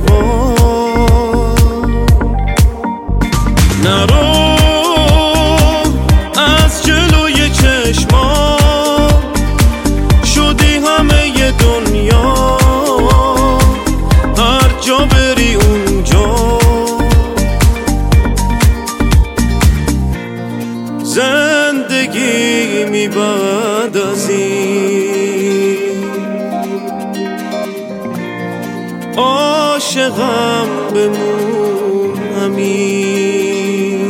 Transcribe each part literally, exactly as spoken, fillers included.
ایوان. نرو از جلوی چشما، شدی همه ی دنیا، هر جا بری اونجا. زندگی می بعد از این، عاشقم بمون همین.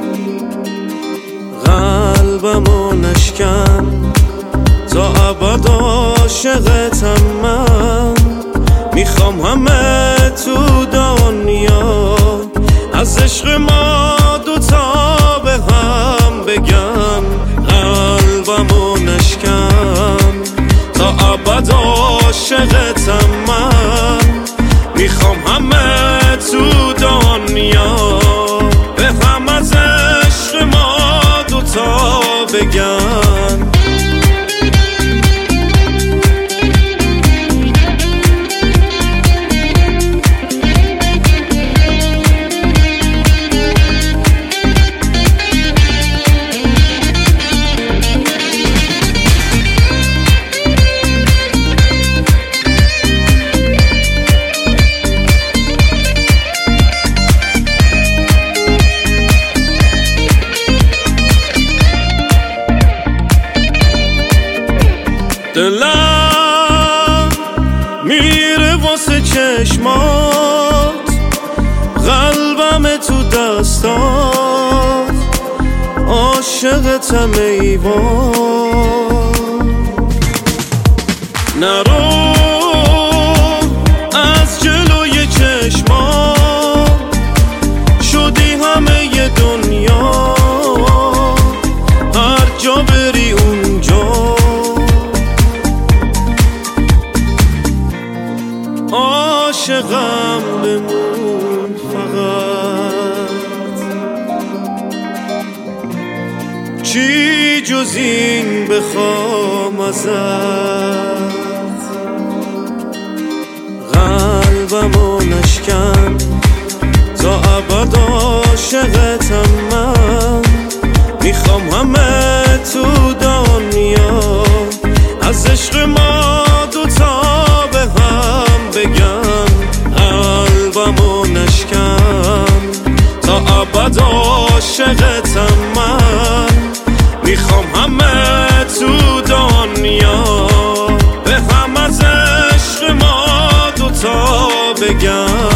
قلبمو نشکن تا ابد عاشقتم من، میخوام همه تو دنیا از عشق ما دوتا به هم بگن. قلبمو نشکن تا ابد عاشقتم من، میخوام همه تو دنیا به هم از عشق ما دوتا بگن. دلم میره واسه چشمات، قلبم تو دستات، عاشقتم ایوان. نرو از جلوی چشمات، شدی همه ی دنیا، هر جا بری اونجا. عاشقم بمون فقط، چی جز این بخوام ازت. قلبمو نشکن تا ابد عاشقتم من، میخوام همه تو دنیا از عشق ما دوتا به هم بگن. قلبمو نشکن تا ابد عاشقتم من، میخوام همه تو دنیا به هم از عشق ما دوتا بگن.